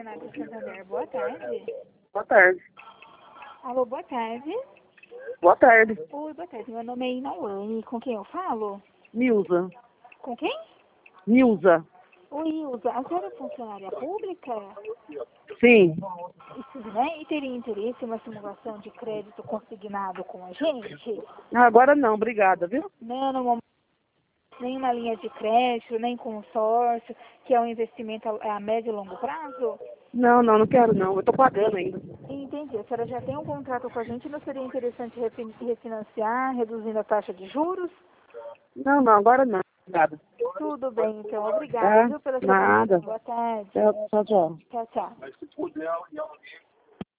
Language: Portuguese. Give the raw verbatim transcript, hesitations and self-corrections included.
Senato Santander, boa tarde. Boa tarde. Alô, boa tarde. Boa tarde. Oi, boa tarde. Meu nome é Inawane. Com quem eu falo? Nilza. Com quem? Nilza. Oi, Ilza. A senhora é funcionária pública? Sim. Isso, né? E teria interesse em uma simulação de crédito consignado com a gente? Agora não, obrigada, viu? Não, não, nem uma linha de crédito, nem consórcio, que é um investimento a, a médio e longo prazo? Não, não, não quero não. Eu tô pagando ainda. Entendi. A senhora já tem um contrato com a gente, não seria interessante refin- refinanciar, reduzindo a taxa de juros? Não, não, agora não. Obrigada. Tudo bem, então. Obrigada, Tá? viu, pela sua atenção. Nada. Boa tarde. Tchau, tchau. Tchau, tchau.